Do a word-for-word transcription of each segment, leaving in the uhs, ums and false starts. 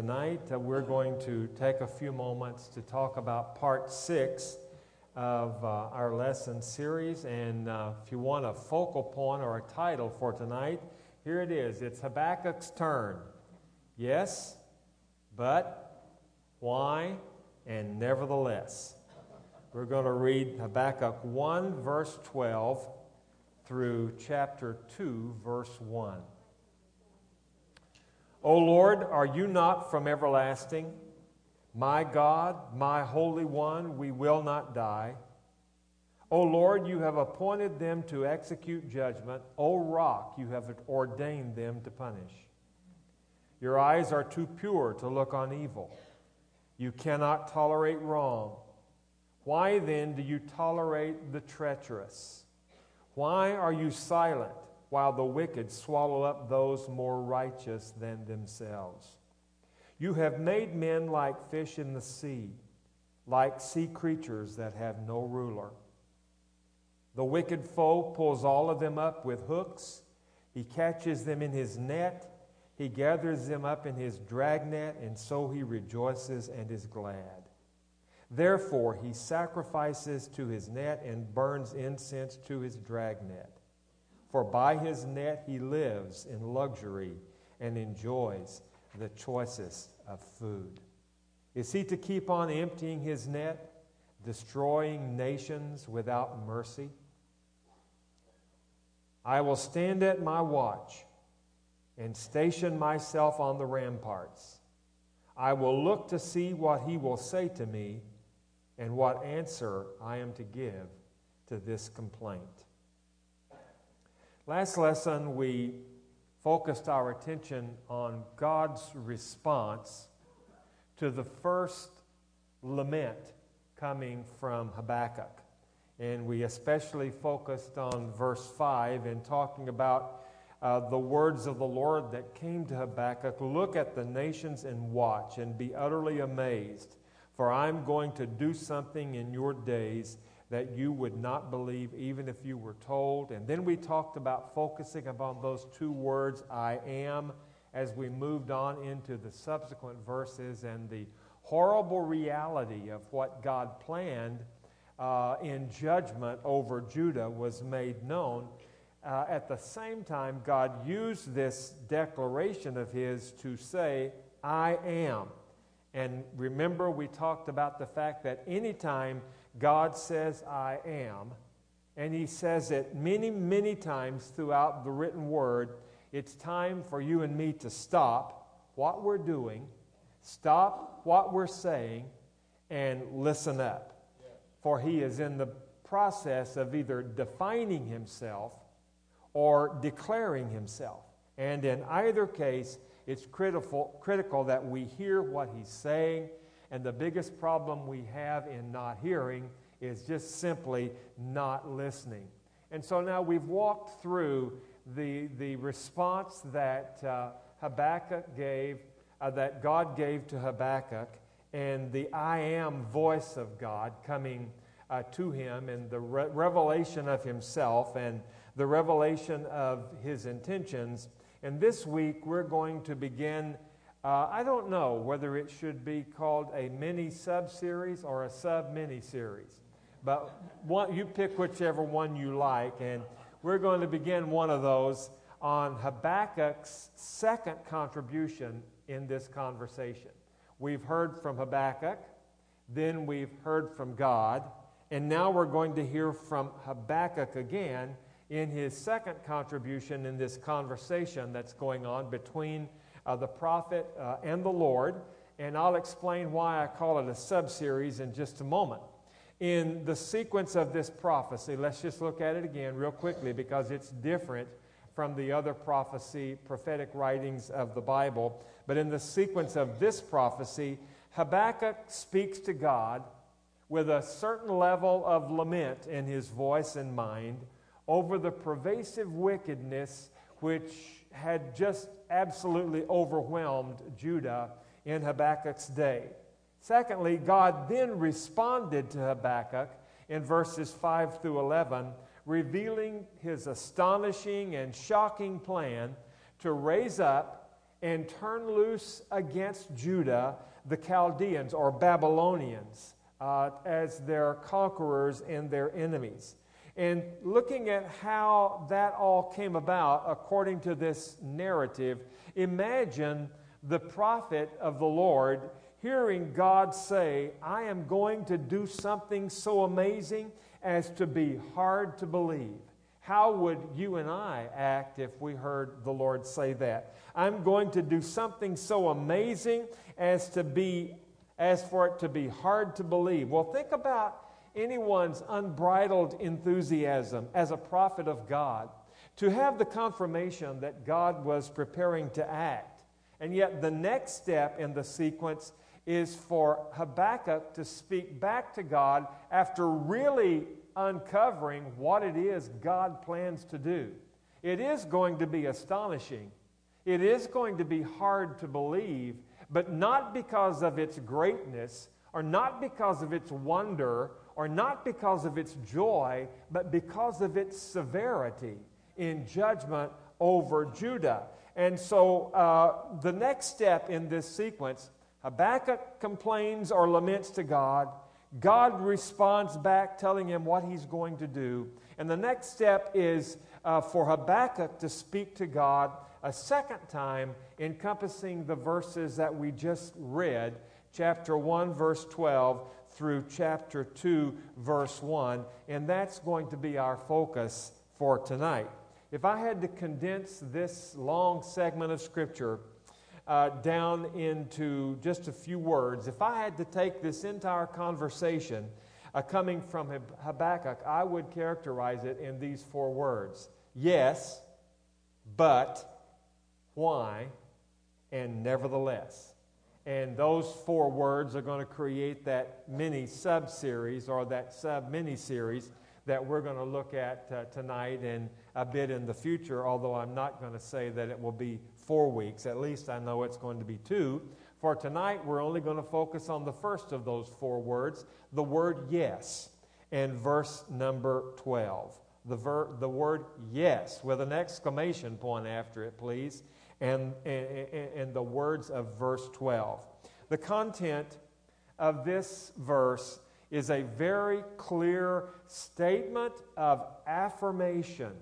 tonight uh, we're going to take a few moments to talk about part six of uh, our lesson series. And uh, if you want a focal point or a title for tonight, here it is. It's Habakkuk's turn. Yes, but, why, and nevertheless. We're going to read Habakkuk one, verse twelve, through chapter two, verse one. O Lord, are you not from everlasting? My God, my Holy One, we will not die. O Lord, you have appointed them to execute judgment. O Rock, you have ordained them to punish. Your eyes are too pure to look on evil. You cannot tolerate wrong. Why then do you tolerate the treacherous? Why are you silent while the wicked swallow up those more righteous than themselves? You have made men like fish in the sea, like sea creatures that have no ruler. The wicked foe pulls all of them up with hooks. He catches them in his net. He gathers them up in his dragnet, and so he rejoices and is glad. Therefore he sacrifices to his net and burns incense to his dragnet. For by his net he lives in luxury and enjoys the choicest of food. Is he to keep on emptying his net, destroying nations without mercy? I will stand at my watch and station myself on the ramparts. I will look to see what he will say to me and what answer I am to give to this complaint. Last lesson, we focused our attention on God's response to the first lament coming from Habakkuk. And we especially focused on verse five and talking about uh, the words of the Lord that came to Habakkuk. Look at the nations and watch and be utterly amazed, for I'm going to do something in your days that you would not believe even if you were told. And then we talked about focusing upon those two words, I am, as we moved on into the subsequent verses, and the horrible reality of what God planned uh, in judgment over Judah was made known. Uh, at the same time, God used this declaration of his to say, I am. And remember, we talked about the fact that anytime God says, I am, and he says it many, many times throughout the written word, it's time for you and me to stop what we're doing, stop what we're saying, and listen up. For he is in the process of either defining himself or declaring himself. And in either case, it's critical, critical that we hear what he's saying. And the biggest problem we have in not hearing is just simply not listening. And so now we've walked through the, the response that uh, Habakkuk gave, uh, that God gave to Habakkuk, and the I am voice of God coming uh, to him, and the re- revelation of himself, and the revelation of his intentions. And this week we're going to begin, uh, I don't know whether it should be called a mini sub-series or a sub-mini series. But one, you pick whichever one you like. And we're going to begin one of those on Habakkuk's second contribution in this conversation. We've heard from Habakkuk, then we've heard from God, and now we're going to hear from Habakkuk again in his second contribution in this conversation that's going on between uh, the prophet uh, and the Lord. And I'll explain why I call it a sub-series in just a moment. In the sequence of this prophecy, let's just look at it again real quickly because it's different from the other prophecy, prophetic writings of the Bible. But in the sequence of this prophecy, Habakkuk speaks to God with a certain level of lament in his voice and mind over the pervasive wickedness which had just absolutely overwhelmed Judah in Habakkuk's day. Secondly, God then responded to Habakkuk in verses five through eleven, revealing his astonishing and shocking plan to raise up and turn loose against Judah the Chaldeans or Babylonians uh, as their conquerors and their enemies. And looking at how that all came about according to this narrative, imagine the prophet of the Lord hearing God say, I am going to do something so amazing as to be hard to believe. How would you and I act if we heard the Lord say that? I'm going to do something so amazing as to be, as for it to be hard to believe. Well, think about anyone's unbridled enthusiasm as a prophet of God to have the confirmation that God was preparing to act. And yet the next step in the sequence is for Habakkuk to speak back to God after really uncovering what it is God plans to do. It is going to be astonishing. It is going to be hard to believe, but not because of its greatness, or not because of its wonder, or not because of its joy, but because of its severity in judgment over Judah. And so uh, the next step in this sequence, Habakkuk complains or laments to God. God responds back telling him what he's going to do. And the next step is uh, for Habakkuk to speak to God a second time, encompassing the verses that we just read, chapter one, verse twelve, through chapter two, verse one. And that's going to be our focus for tonight. If I had to condense this long segment of Scripture Uh, down into just a few words, if I had to take this entire conversation uh, coming from Habakkuk, I would characterize it in these four words: yes, but, why, and nevertheless. And those four words are going to create that mini sub-series or that sub-mini-series that we're going to look at uh, tonight and a bit in the future, although I'm not going to say that it will be four weeks. At least I know it's going to be two. For tonight, we're only going to focus on the first of those four words, the word yes, and verse number twelve. The, ver- the word yes, with an exclamation point after it, please, and, and, and the words of verse twelve. The content of this verse is a very clear statement of affirmation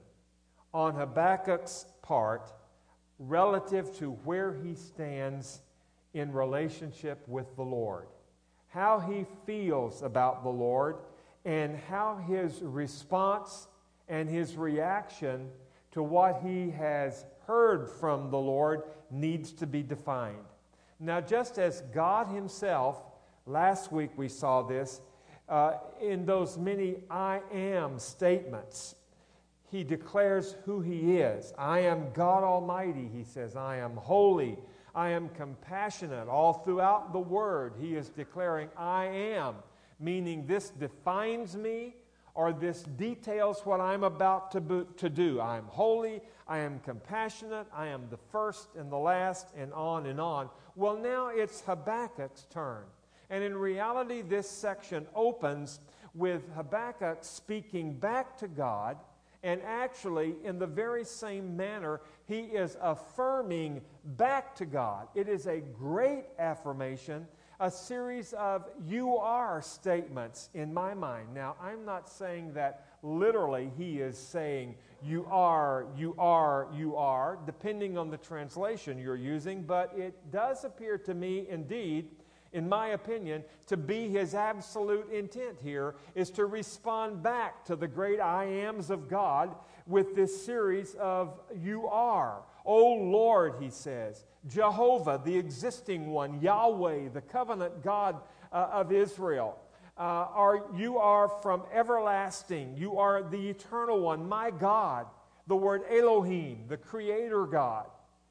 on Habakkuk's part relative to where he stands in relationship with the Lord, how he feels about the Lord, and how his response and his reaction to what he has heard from the Lord needs to be defined. Now, just as God himself, last week we saw this, uh, in those many I am statements, he declares who he is. I am God Almighty, he says. I am holy. I am compassionate. All throughout the Word, he is declaring, I am, meaning this defines me, or this details what I'm about to, bo- to do. I am holy. I am compassionate. I am the first and the last, and on and on. Well, now it's Habakkuk's turn. And in reality, this section opens with Habakkuk speaking back to God. And actually, in the very same manner, he is affirming back to God. It is a great affirmation, a series of you are statements in my mind. Now, I'm not saying that literally he is saying you are, you are, you are, depending on the translation you're using, but it does appear to me, indeed, in my opinion, to be his absolute intent here is to respond back to the great I ams of God with this series of you are. O Lord, he says, Jehovah, the existing one, Yahweh, the covenant God uh, of Israel. Uh, are, you are from everlasting. You are the eternal one, my God. The word Elohim, the creator God.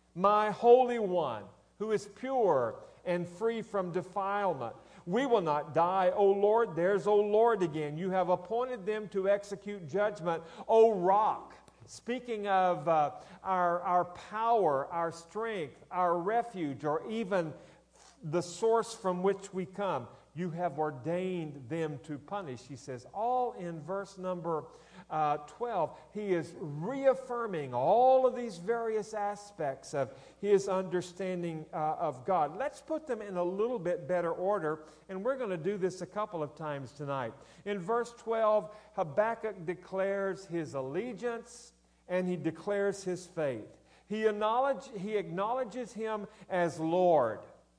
My Holy One, who is pure and free from defilement. We will not die, O Lord. There's O Lord again. You have appointed them to execute judgment. O Rock. Speaking of uh, our, our power, our strength, our refuge, or even the source from which we come, you have ordained them to punish, he says. All in verse number uh, twelve, he is reaffirming all of these various aspects of his understanding uh, of God. Let's put them in a little bit better order, and we're going to do this a couple of times tonight. In verse twelve, Habakkuk declares his allegiance and he declares his faith. He, acknowledge, he acknowledges him as Lord,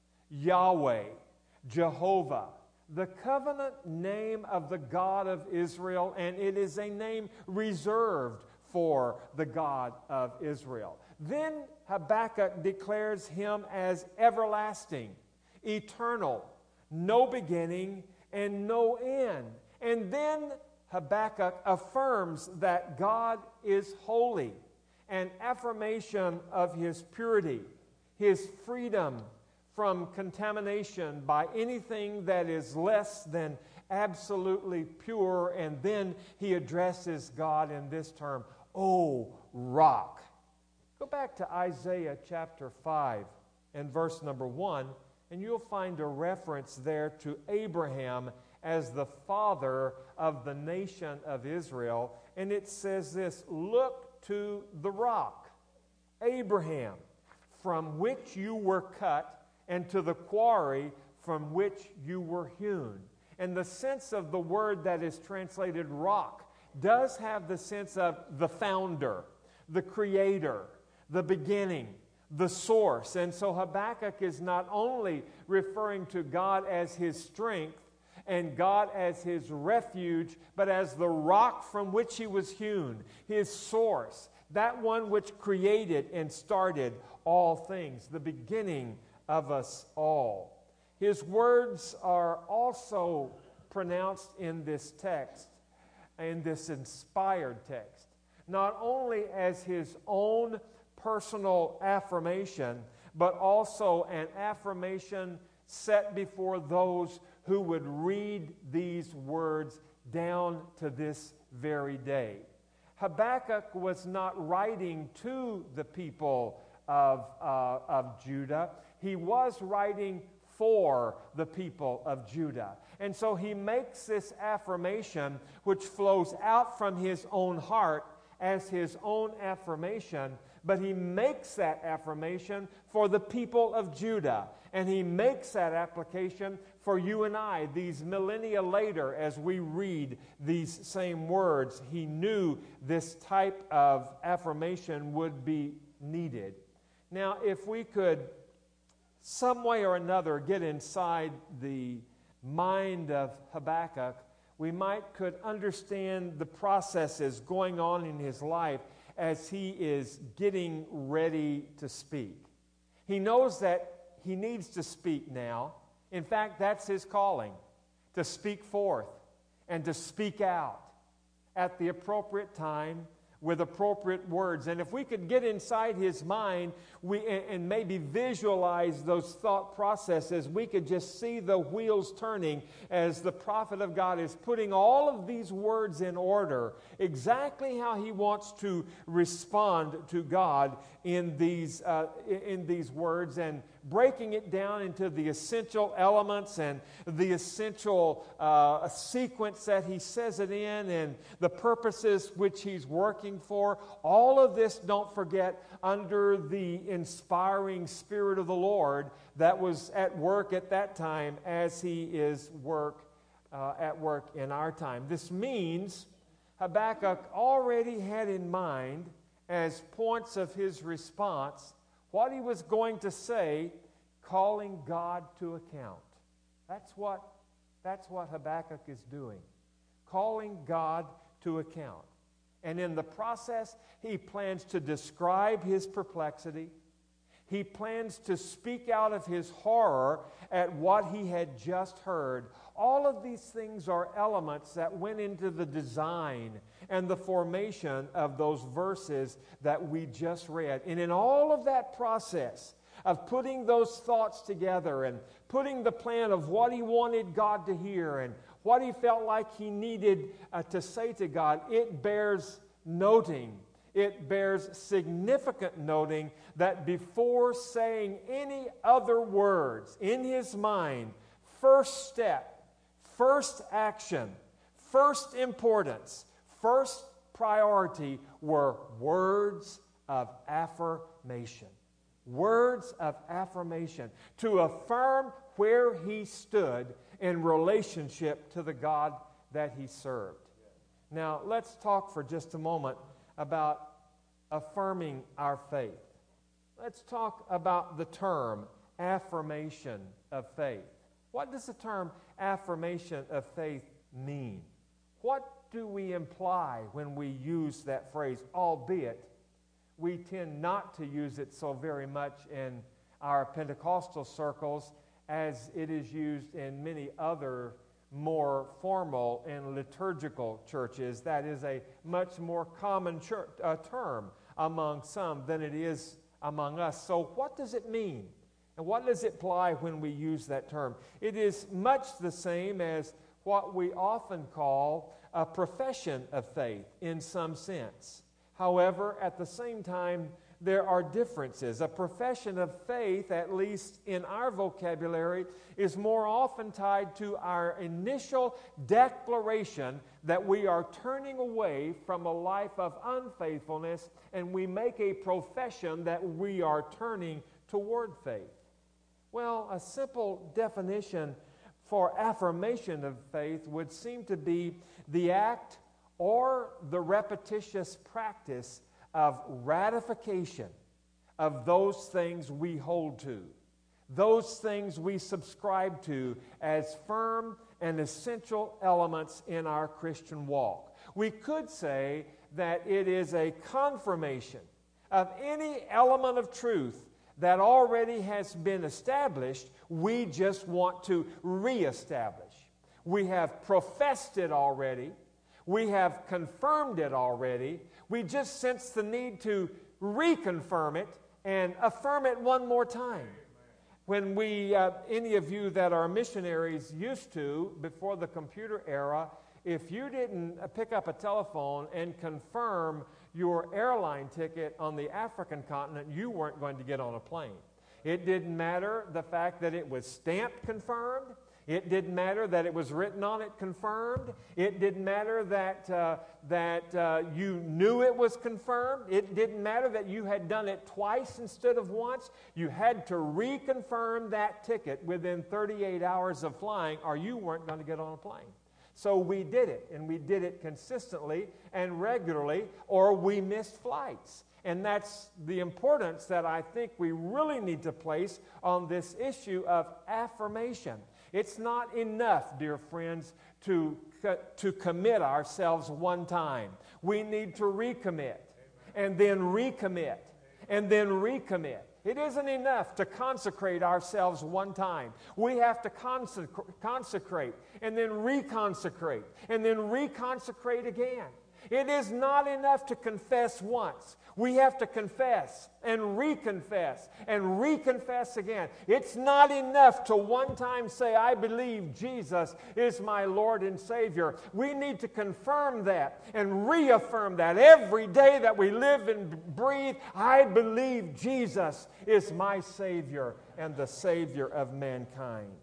Yahweh, Jehovah, the covenant name of the God of Israel, and it is a name reserved for the God of Israel. Then Habakkuk declares him as everlasting, eternal, no beginning, and no end. And then Habakkuk affirms that God is holy, an affirmation of his purity, his freedom from contamination by anything that is less than absolutely pure. And then he addresses God in this term, O rock. Go back to Isaiah chapter five and verse number one, and you'll find a reference there to Abraham as the father of the nation of Israel. And it says this, look to the rock, Abraham, from which you were cut, and to the quarry from which you were hewn. And the sense of the word that is translated rock does have the sense of the founder, the creator, the beginning, the source. And so Habakkuk is not only referring to God as his strength and God as his refuge, but as the rock from which he was hewn, his source, that one which created and started all things, the beginning of us all. His words are also pronounced in this text, in this inspired text, not only as his own personal affirmation, but also an affirmation set before those who would read these words down to this very day. Habakkuk was not writing to the people of, uh, of Judah. He was writing for the people of Judah. And so he makes this affirmation, which flows out from his own heart as his own affirmation, but he makes that affirmation for the people of Judah. And he makes that application for you and I, these millennia later, as we read these same words. He knew this type of affirmation would be needed. Now, if we could some way or another get inside the mind of Habakkuk, we might could understand the processes going on in his life as he is getting ready to speak. He knows that he needs to speak now. In fact, that's his calling, to speak forth and to speak out at the appropriate time with appropriate words. And if we could get inside his mind we, and, and maybe visualize those thought processes, we could just see the wheels turning as the prophet of God is putting all of these words in order, exactly how he wants to respond to God in these, uh, in these words, and breaking it down into the essential elements and the essential uh, sequence that he says it in and the purposes which he's working for. All of this, don't forget, under the inspiring Spirit of the Lord that was at work at that time as he is work uh, at work in our time. This means Habakkuk already had in mind as points of his response what he was going to say, calling God to account. That's what, that's what Habakkuk is doing, calling God to account. And in the process, he plans to describe his perplexity. He plans to speak out of his horror at what he had just heard. All of these things are elements that went into the design and the formation of those verses that we just read. And in all of that process of putting those thoughts together and putting the plan of what he wanted God to hear and what he felt like he needed uh, to say to God, it bears noting, it bears significant noting that before saying any other words in his mind, first step, first action, first importance, first priority were words of affirmation. Words of affirmation to affirm where he stood in relationship to the God that he served. Now, let's talk for just a moment about affirming our faith. Let's talk about the term affirmation of faith. What does the term affirmation of faith mean? What do we imply when we use that phrase, albeit we tend not to use it so very much in our Pentecostal circles as it is used in many other more formal and liturgical churches. That is a much more common church, uh, term among some than it is among us. So what does it mean? And what does it imply when we use that term? It is much the same as what we often call a profession of faith in some sense. However, at the same time, there are differences. A profession of faith, at least in our vocabulary, is more often tied to our initial declaration that we are turning away from a life of unfaithfulness, and we make a profession that we are turning toward faith. Well, a simple definition for affirmation of faith would seem to be the act or the repetitious practice of ratification of those things we hold to, those things we subscribe to as firm and essential elements in our Christian walk. We could say that it is a confirmation of any element of truth that already has been established. We just want to reestablish. We have professed it already. We have confirmed it already. We just sense the need to reconfirm it and affirm it one more time. When we, uh, any of you that are missionaries used to, before the computer era, if you didn't pick up a telephone and confirm your airline ticket on the African continent, you weren't going to get on a plane. It didn't matter the fact that it was stamped confirmed. It didn't matter that it was written on it confirmed. It didn't matter that, uh, that uh, you knew it was confirmed. It didn't matter that you had done it twice instead of once. You had to reconfirm that ticket within thirty-eight hours of flying, or you weren't going to get on a plane. So we did it, and we did it consistently and regularly, or we missed flights. And that's the importance that I think we really need to place on this issue of affirmation. It's not enough, dear friends, to, to commit ourselves one time. We need to recommit, and then recommit, and then recommit. It isn't enough to consecrate ourselves one time. We have to consec- consecrate, and then reconsecrate, and then reconsecrate again. It is not enough to confess once. We have to confess and reconfess and reconfess again. It's not enough to one time say, I believe Jesus is my Lord and Savior. We need to confirm that and reaffirm that every day that we live and breathe. I believe Jesus is my Savior and the Savior of mankind.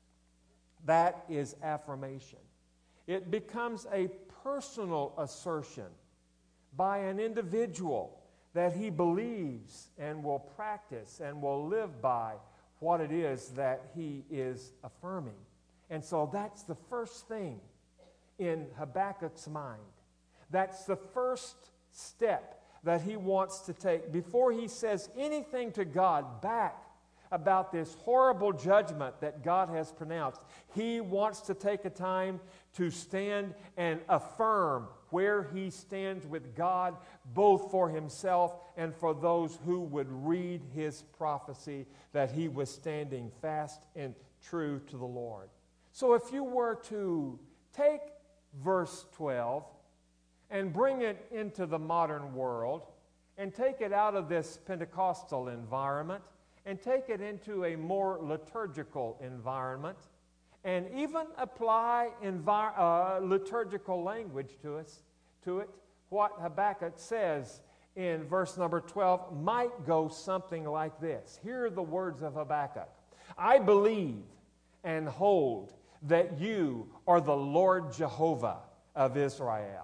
That is affirmation. It becomes a personal assertion by an individual that he believes and will practice and will live by what it is that he is affirming. And so that's the first thing in Habakkuk's mind. That's the first step that he wants to take before he says anything to God back about this horrible judgment that God has pronounced. He wants to take a time to stand and affirm where he stands with God, both for himself and for those who would read his prophecy that he was standing fast and true to the Lord. So if you were to take verse twelve and bring it into the modern world and take it out of this Pentecostal environment and take it into a more liturgical environment, and even apply envir- uh, liturgical language to us, to it, what Habakkuk says in verse number twelve might go something like this. Here are the words of Habakkuk. I believe and hold that you are the Lord Jehovah of Israel.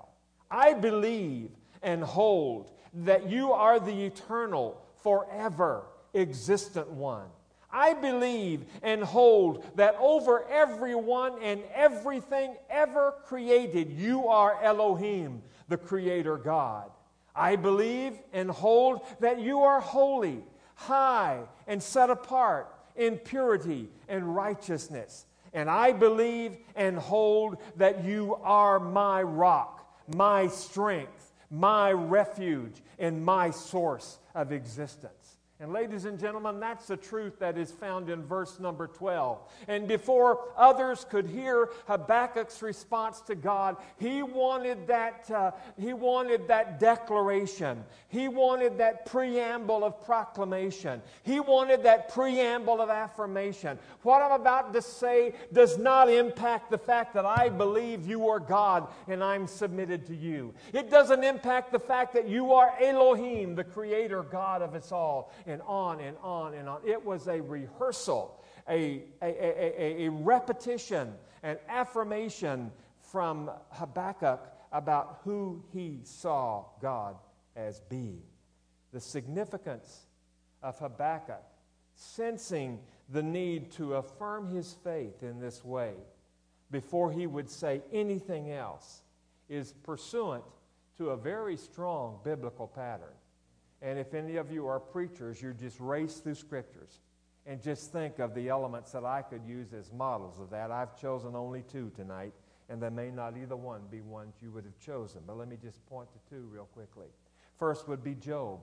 I believe and hold that you are the eternal, forever existent one. I believe and hold that over everyone and everything ever created, you are Elohim, the Creator God. I believe and hold that you are holy, high, and set apart in purity and righteousness. And I believe and hold that you are my rock, my strength, my refuge, and my source of existence. And ladies and gentlemen, that's the truth that is found in verse number twelve. And before others could hear Habakkuk's response to God, he wanted that, uh, he wanted that declaration. He wanted that preamble of proclamation. He wanted that preamble of affirmation. What I'm about to say does not impact the fact that I believe you are God and I'm submitted to you. It doesn't impact the fact that you are Elohim, the Creator God of us all. And on and on and on. It was a rehearsal, a, a, a, a repetition, an affirmation from Habakkuk about who he saw God as being. The significance of Habakkuk sensing the need to affirm his faith in this way before he would say anything else is pursuant to a very strong biblical pattern. And if any of you are preachers, you just race through Scriptures and just think of the elements that I could use as models of that. I've chosen only two tonight, and there may not either one be ones you would have chosen. But let me just point to two real quickly. First would be Job.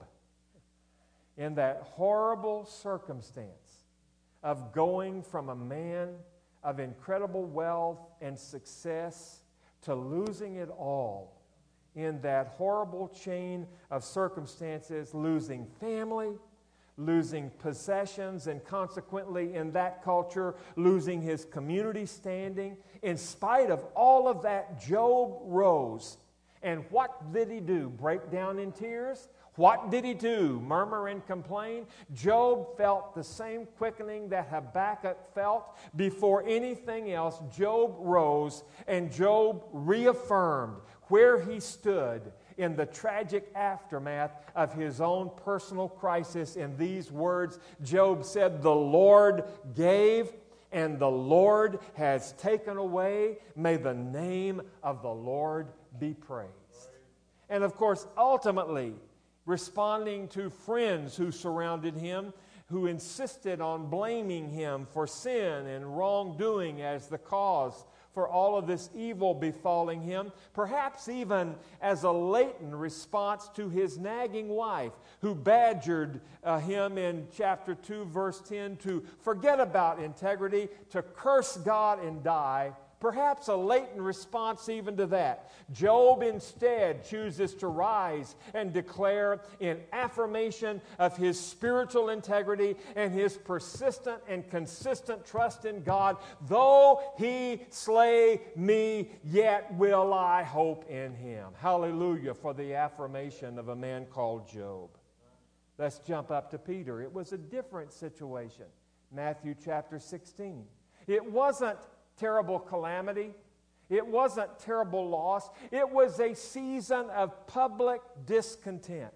In that horrible circumstance of going from a man of incredible wealth and success to losing it all, in that horrible chain of circumstances, losing family, losing possessions, and consequently in that culture, losing his community standing. In spite of all of that, Job rose. And what did he do? Break down in tears? What did he do? Murmur and complain? Job felt the same quickening that Habakkuk felt. Before anything else, Job rose and Job reaffirmed where he stood in the tragic aftermath of his own personal crisis. In these words, Job said, "The Lord gave, and the Lord has taken away. May the name of the Lord be praised." And of course, ultimately, responding to friends who surrounded him, who insisted on blaming him for sin and wrongdoing as the cause for all of this evil befalling him, perhaps even as a latent response to his nagging wife, who badgered uh, him in chapter two, verse ten, to forget about integrity, to curse God and die. Perhaps a latent response even to that. Job instead chooses to rise and declare in affirmation of his spiritual integrity and his persistent and consistent trust in God, "Though he slay me, yet will I hope in him." Hallelujah for the affirmation of a man called Job. Let's jump up to Peter. It was a different situation. Matthew chapter sixteen. It wasn't terrible calamity. It wasn't terrible loss. It was a season of public discontent.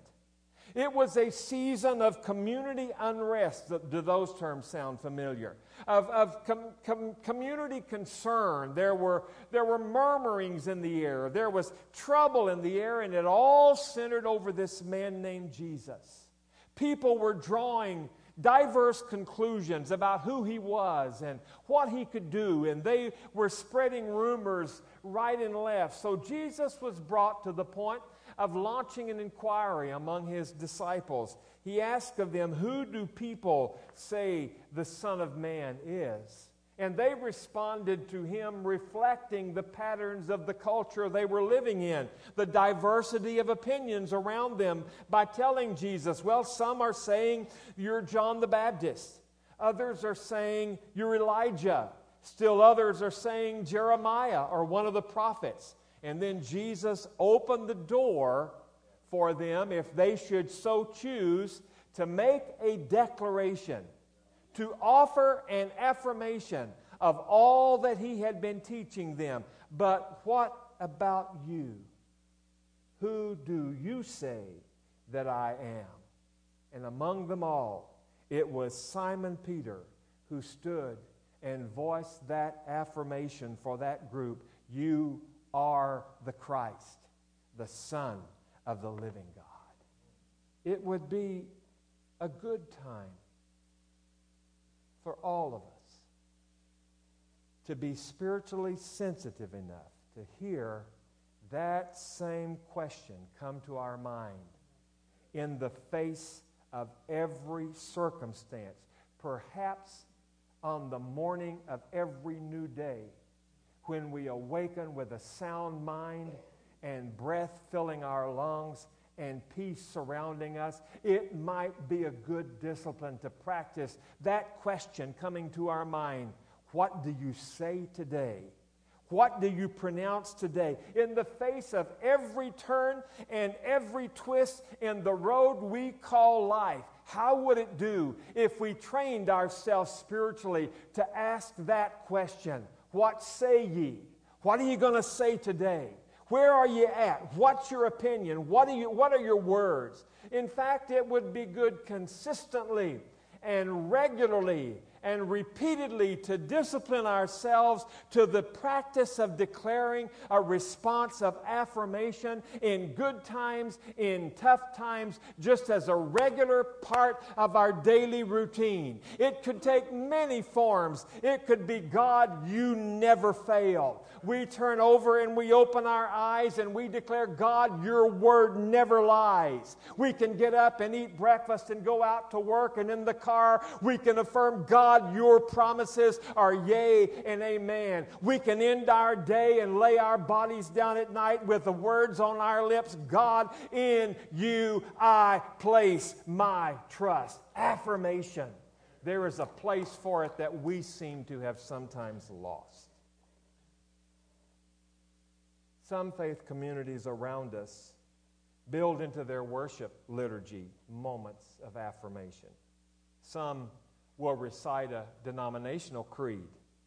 It was a season of community unrest. Do those terms sound familiar? Of, of com, com, community concern. There were, there were murmurings in the air. There was trouble in the air, and it all centered over this man named Jesus. People were drawing diverse conclusions about who he was and what he could do, and they were spreading rumors right and left. So Jesus was brought to the point of launching an inquiry among his disciples. He asked of them, "Who do people say the Son of Man is?" And they responded to him, reflecting the patterns of the culture they were living in, the diversity of opinions around them, by telling Jesus, well, some are saying you're John the Baptist. Others are saying you're Elijah. Still others are saying Jeremiah or one of the prophets. And then Jesus opened the door for them, if they should so choose, to make a declaration, to offer an affirmation of all that he had been teaching them. But what about you? who do you say that I am? And among them all, it was Simon Peter who stood and voiced that affirmation for that group. You are the Christ, the Son of the living God. It would be a good time for all of us to be spiritually sensitive enough to hear that same question come to our mind in the face of every circumstance. Perhaps on the morning of every new day, when we awaken with a sound mind and breath filling our lungs and peace surrounding us, it might be a good discipline to practice that question coming to our mind. What do you say today? What do you pronounce today? In the face of every turn and every twist in the road we call life, how would it do if we trained ourselves spiritually to ask that question? What say ye? What are you going to say today? Where are you at? What's your opinion? What are you, what are your words? In fact, it would be good consistently and regularly and repeatedly to discipline ourselves to the practice of declaring a response of affirmation in good times, in tough times, just as a regular part of our daily routine. It could take many forms. It could be, God, you never fail. We turn over and we open our eyes and we declare, God, your word never lies. We can get up and eat breakfast and go out to work, and in the car we can affirm, God, your promises are yea and amen. We can end our day and lay our bodies down at night with the words on our lips, God, in you I place my trust. Affirmation. There is a place for it that we seem to have sometimes lost. Some faith communities around us build into their worship liturgy moments of affirmation. Some will recite a denominational creed.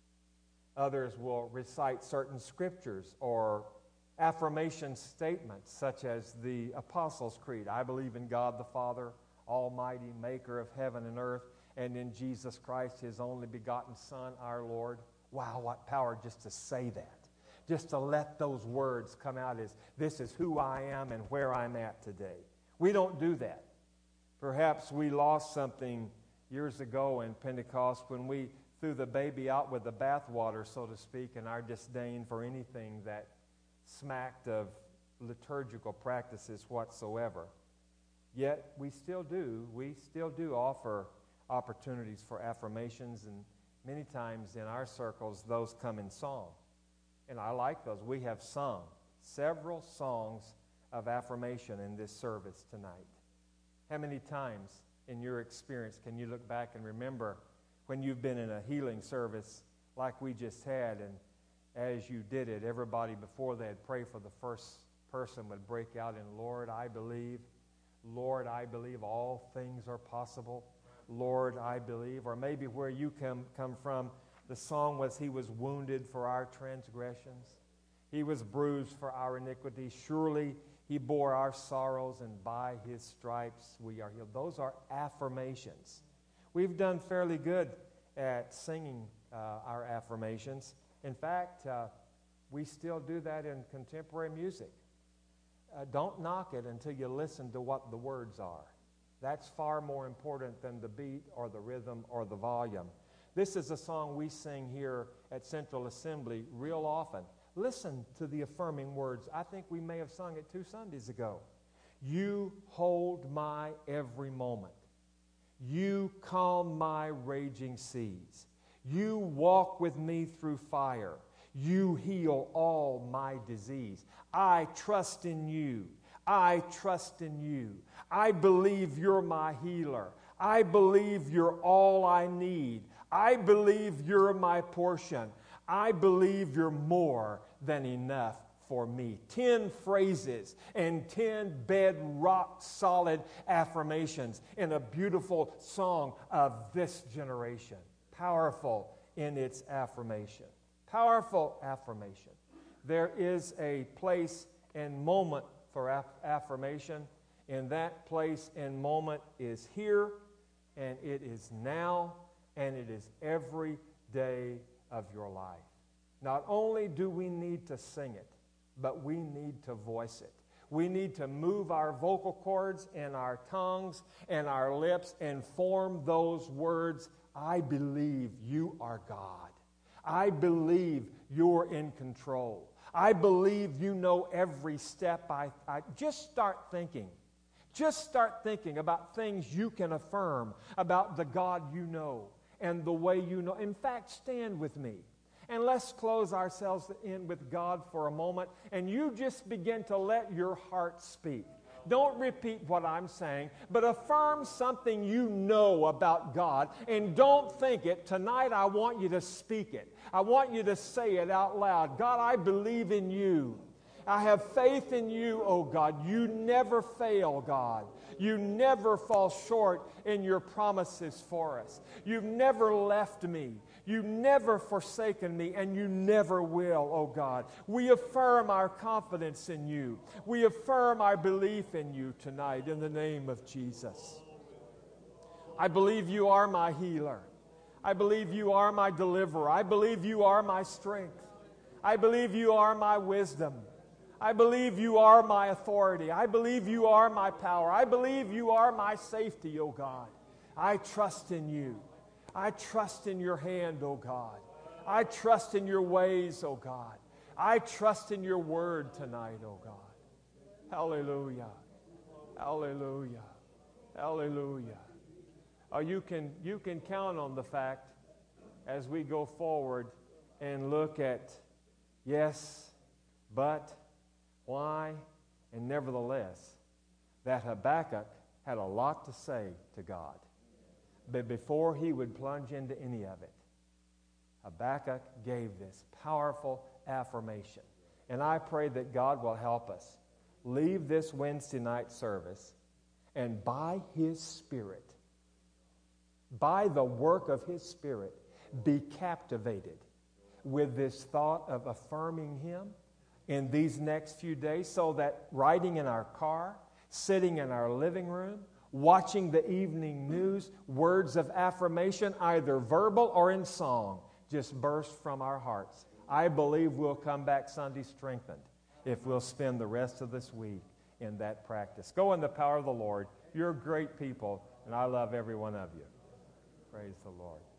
Others will recite certain scriptures or affirmation statements such as the Apostles' Creed. I believe in God the Father, Almighty, maker of heaven and earth, and in Jesus Christ, his only begotten Son, our Lord. Wow, what power just to say that. Just to let those words come out as, this is who I am and where I'm at today. We don't do that. Perhaps we lost something years ago in Pentecost when we threw the baby out with the bathwater, so to speak, in our disdain for anything that smacked of liturgical practices whatsoever. Yet we still do, we still do offer opportunities for affirmations, and many times in our circles those come in song. And I like those. We have sung several songs of affirmation in this service tonight. How many times in your experience can you look back and remember when you've been in a healing service like we just had, and as you did it, everybody before they'd pray for the first person would break out in, Lord, I believe. Lord, I believe all things are possible. Lord, I believe. Or maybe where you come, come from, the song was, He was wounded for our transgressions. He was bruised for our iniquities. Surely He bore our sorrows, and by His stripes we are healed. Those are affirmations. We've done fairly good at singing uh, our affirmations. In fact, uh, we still do that in contemporary music. Uh, don't knock it until you listen to what the words are. That's far more important than the beat or the rhythm or the volume. This is a song we sing here at Central Assembly real often. Listen to the affirming words. I think we may have sung it two Sundays ago. You hold my every moment. You calm my raging seas. You walk with me through fire. You heal all my disease. I trust in you. I trust in you. I believe you're my healer. I believe you're all I need. I believe you're my portion. I believe you're more than enough for me. Ten phrases and ten bedrock solid affirmations in a beautiful song of this generation. Powerful in its affirmation. Powerful affirmation. There is a place and moment for aff- affirmation in that place and moment is here, and it is now, and it is every day of your life. Not only do we need to sing it, but we need to voice it. We need to move our vocal cords and our tongues and our lips and form those words. I believe you are God. I believe you're in control. I believe you know every step. I, I just start thinking. Just start thinking about things you can affirm about the God you know and the way you know. In fact, stand with me. And let's close ourselves in with God for a moment, and you just begin to let your heart speak. Don't repeat what I'm saying, but affirm something you know about God, and don't think it. Tonight, I want you to speak it. I want you to say it out loud. God, I believe in you. I have faith in you, oh God. You never fail, God. You never fall short in your promises for us. You've never left me. You've never forsaken me, and you never will, oh God. We affirm our confidence in you. We affirm our belief in you tonight in the name of Jesus. I believe you are my healer. I believe you are my deliverer. I believe you are my strength. I believe you are my wisdom. I believe you are my authority. I believe you are my power. I believe you are my safety, oh God. I trust in you. I trust in your hand, oh God. I trust in your ways, oh God. I trust in your word tonight, oh God. Hallelujah. Hallelujah. Hallelujah. Oh, you can, you can count on the fact as we go forward and look at yes, but, why, and nevertheless, that Habakkuk had a lot to say to God. But before he would plunge into any of it, Habakkuk gave this powerful affirmation. And I pray that God will help us leave this Wednesday night service and by His Spirit, by the work of His Spirit, be captivated with this thought of affirming Him in these next few days, so that riding in our car, sitting in our living room, watching the evening news, words of affirmation, either verbal or in song, just burst from our hearts. I believe we'll come back Sunday strengthened if we'll spend the rest of this week in that practice. Go in the power of the Lord. You're great people, and I love every one of you. Praise the Lord.